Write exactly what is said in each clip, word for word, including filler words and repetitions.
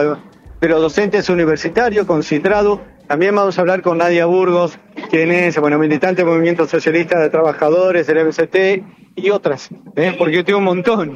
la, de los docentes universitarios con Citrado. También vamos a hablar con Nadia Burgos, quien es, bueno, militante del Movimiento Socialista de Trabajadores, del M C T y otras, ¿eh? Porque yo tengo un montón.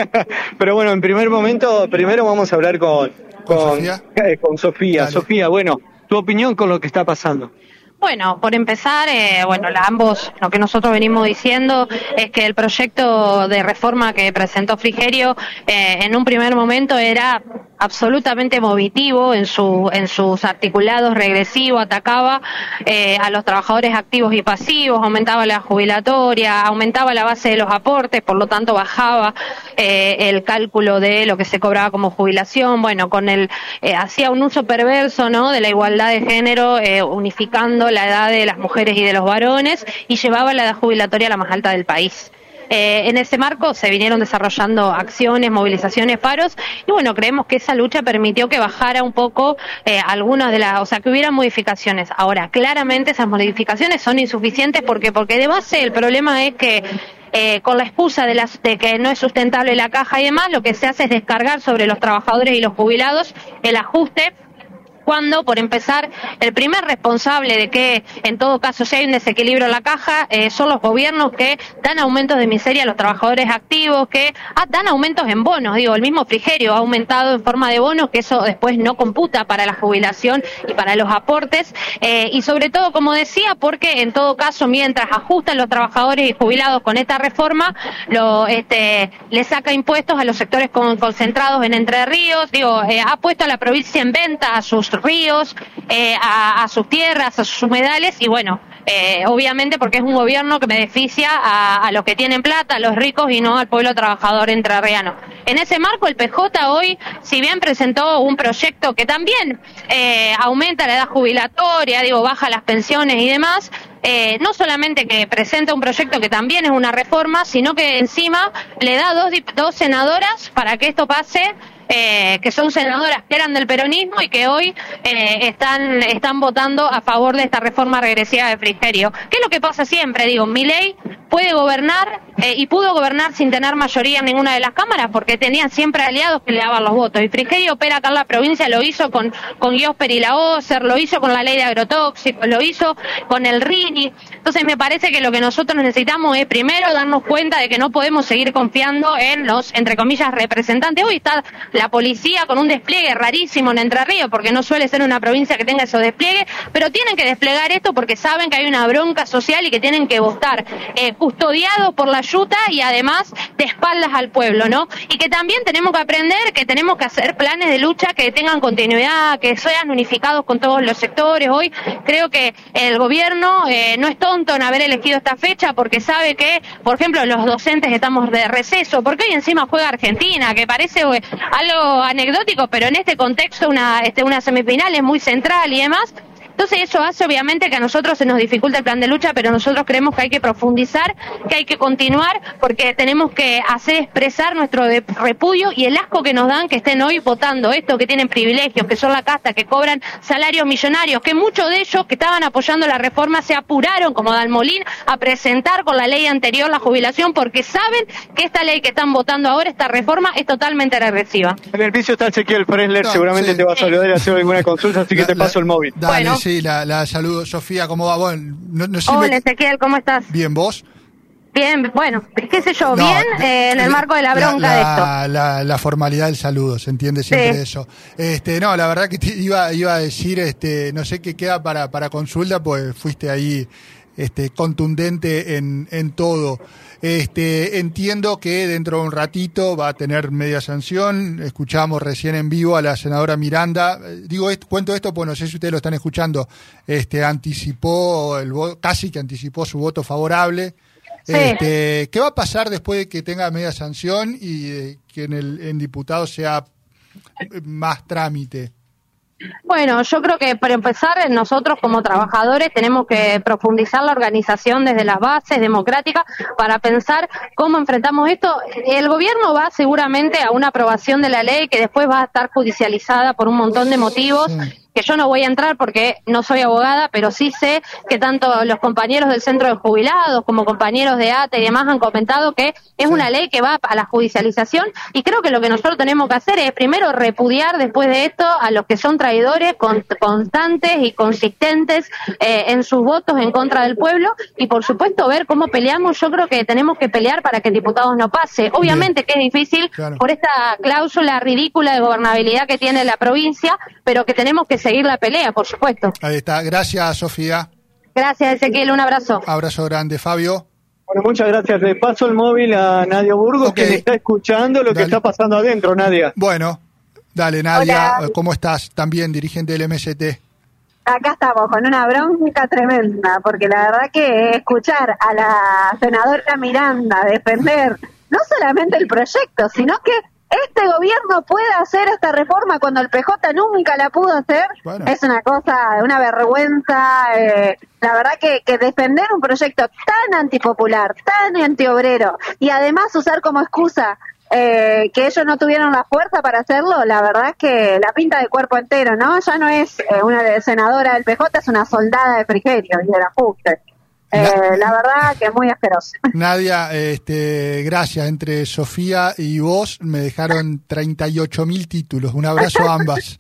Pero bueno, en primer momento, primero vamos a hablar con, con, ¿Con Sofía. Eh, con Sofía. Sofía, bueno, tu opinión con lo que está pasando. Bueno, por empezar, eh, bueno, la, ambos, lo que nosotros venimos diciendo es que el proyecto de reforma que presentó Frigerio eh, en un primer momento era absolutamente vomitivo en su en sus articulados, regresivo, atacaba eh, a los trabajadores activos y pasivos, aumentaba la jubilatoria, aumentaba la base de los aportes, por lo tanto bajaba eh, el cálculo de lo que se cobraba como jubilación, bueno, con el eh, hacía un uso perverso, ¿no?, de la igualdad de género, eh, unificando la edad de las mujeres y de los varones, y llevaba la edad jubilatoria a la más alta del país. Eh, en ese marco se vinieron desarrollando acciones, movilizaciones, paros, y bueno, creemos que esa lucha permitió que bajara un poco eh, algunas de las, o sea, que hubiera modificaciones. Ahora, claramente esas modificaciones son insuficientes porque porque de base el problema es que Eh, con la excusa de, las, de que no es sustentable la caja y demás, lo que se hace es descargar sobre los trabajadores y los jubilados el ajuste, cuando, por empezar, el primer responsable de que, en todo caso, si hay un desequilibrio en la caja, eh, son los gobiernos que dan aumentos de miseria a los trabajadores activos, que ah, dan aumentos en bonos. Digo, el mismo Frigerio ha aumentado en forma de bonos, que eso después no computa para la jubilación y para los aportes, eh, y sobre todo, como decía, porque, en todo caso, mientras ajustan los trabajadores y jubilados con esta reforma, lo, este, le saca impuestos a los sectores con, concentrados en Entre Ríos, digo, eh, ha puesto a la provincia en venta a sus ríos, eh, a, a sus tierras, a sus humedales, y bueno, eh, obviamente porque es un gobierno que beneficia a, a los que tienen plata, a los ricos, y no al pueblo trabajador entrerriano. En ese marco, el P J hoy, si bien presentó un proyecto que también eh, aumenta la edad jubilatoria, digo, baja las pensiones y demás, Eh, no solamente que presenta un proyecto que también es una reforma, sino que encima le da dos, dos senadoras para que esto pase, eh, que son senadoras que eran del peronismo y que hoy eh, están están votando a favor de esta reforma regresiva de Frigerio. ¿Qué es lo que pasa siempre? Digo, Milei puede gobernar eh, y pudo gobernar sin tener mayoría en ninguna de las cámaras porque tenían siempre aliados que le daban los votos. Y Frigerio opera acá en la provincia, lo hizo con, con Giosper y la Ocer, lo hizo con la ley de agrotóxicos, lo hizo con el R I N I. Entonces me parece que lo que nosotros necesitamos es primero darnos cuenta de que no podemos seguir confiando en los, entre comillas, representantes. Hoy está la policía con un despliegue rarísimo en Entre Ríos, porque no suele ser una provincia que tenga esos despliegues, pero tienen que desplegar esto porque saben que hay una bronca social y que tienen que votar eh, custodiados por la yuta y además de espaldas al pueblo, ¿no? Y que también tenemos que aprender que tenemos que hacer planes de lucha que tengan continuidad, que sean unificados con todos los sectores. Hoy creo que el gobierno eh, no es tonto en haber elegido esta fecha porque sabe que, por ejemplo, los docentes estamos de receso, porque hoy encima juega Argentina, que parece eh, algo anecdótico, pero en este contexto una, este, una semifinal es muy central y demás. Entonces eso hace obviamente que a nosotros se nos dificulta el plan de lucha, pero nosotros creemos que hay que profundizar, que hay que continuar, porque tenemos que hacer expresar nuestro repudio y el asco que nos dan que estén hoy votando esto, que tienen privilegios, que son la casta, que cobran salarios millonarios, que muchos de ellos que estaban apoyando la reforma se apuraron, como Dalmolín, a presentar con la ley anterior la jubilación, porque saben que esta ley que están votando ahora, esta reforma, es totalmente regresiva. En el piso está Ezequiel Fresler, no, seguramente sí. Te va a saludar y hacer alguna consulta, así la, que te paso la, el móvil. Dale, bueno. Sí, la, la saludo. Sofía, ¿cómo va? Bueno, no, no Hola, me... Ezequiel, ¿cómo estás? Bien, ¿vos? Bien, bueno, qué sé yo, no, bien eh, en el marco de la bronca la, de esto. La, la, la formalidad del saludo, se entiende siempre sí. Eso. Este, no, la verdad que te iba, iba a decir, este, no sé qué queda para, para consulta, pues fuiste ahí este, contundente en, en todo. Este, entiendo que dentro de un ratito va a tener media sanción. Escuchamos recién en vivo a la senadora Miranda. Digo, esto, cuento esto, pues no sé si ustedes lo están escuchando. Este, anticipó el casi que anticipó su voto favorable. Sí. Este, ¿qué va a pasar después de que tenga media sanción y eh, que en el en diputado sea más trámite? Bueno, yo creo que para empezar nosotros como trabajadores tenemos que profundizar la organización desde las bases democráticas para pensar cómo enfrentamos esto. El gobierno va seguramente a una aprobación de la ley que después va a estar judicializada por un montón de motivos. Sí. que yo no voy a entrar porque no soy abogada, pero sí sé que tanto los compañeros del Centro de Jubilados como compañeros de A T E y demás han comentado que es una ley que va a la judicialización, y creo que lo que nosotros tenemos que hacer es primero repudiar después de esto a los que son traidores con, constantes y consistentes eh, en sus votos en contra del pueblo, y por supuesto ver cómo peleamos. Yo creo que tenemos que pelear para que el diputados no pase. Obviamente Bien. que es difícil claro. por esta cláusula ridícula de gobernabilidad que tiene la provincia, pero que tenemos que seguir la pelea, por supuesto. Ahí está. Gracias, Sofía. Gracias, Ezequiel. Un abrazo. Abrazo grande. Fabio. Bueno, muchas gracias. Le paso el móvil a Nadia Burgos, okay. que le está escuchando lo dale. que está pasando adentro, Nadia. Bueno, dale, Nadia. Hola. ¿Cómo estás? También dirigente del M S T. Acá estamos con una bronca tremenda, porque la verdad que escuchar a la senadora Miranda defender no solamente el proyecto, sino que este gobierno puede hacer esta reforma cuando el P J nunca la pudo hacer, bueno. es una cosa, una vergüenza. Eh, la verdad que, que defender un proyecto tan antipopular, tan antiobrero, y además usar como excusa eh, que ellos no tuvieron la fuerza para hacerlo, la verdad es que la pinta de cuerpo entero, ¿no? Ya no es eh, una senadora del P J, es una soldada de Frigerio y del ajuste. Eh, la verdad que es muy asqueroso. Nadia, este, gracias. Entre Sofía y vos me dejaron treinta y ocho mil títulos. Un abrazo a ambas.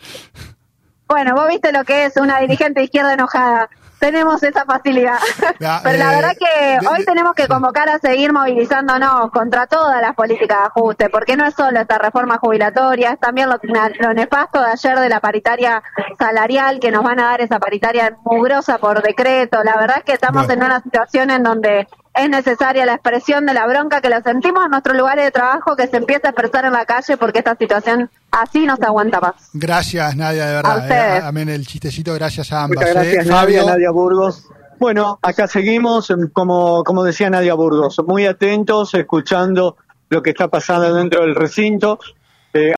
Bueno, vos viste lo que es una dirigente de izquierda enojada. Tenemos esa facilidad. Ya, Pero eh, la verdad que de, hoy tenemos que convocar a seguir movilizándonos contra todas las políticas de ajuste, porque no es solo esta reforma jubilatoria, es también lo, lo nefasto de ayer de la paritaria salarial, que nos van a dar esa paritaria mugrosa por decreto. La verdad es que estamos bueno. en una situación en donde es necesaria la expresión de la bronca, que la sentimos en nuestros lugares de trabajo, que se empieza a expresar en la calle, porque esta situación así no se aguanta más. Gracias, Nadia, de verdad. Eh, amén el chistecito, gracias a ambas. Muchas gracias, eh. Nadia, Fabio. Nadia Burgos. Bueno, acá seguimos, como, como decía Nadia Burgos, muy atentos, escuchando lo que está pasando dentro del recinto.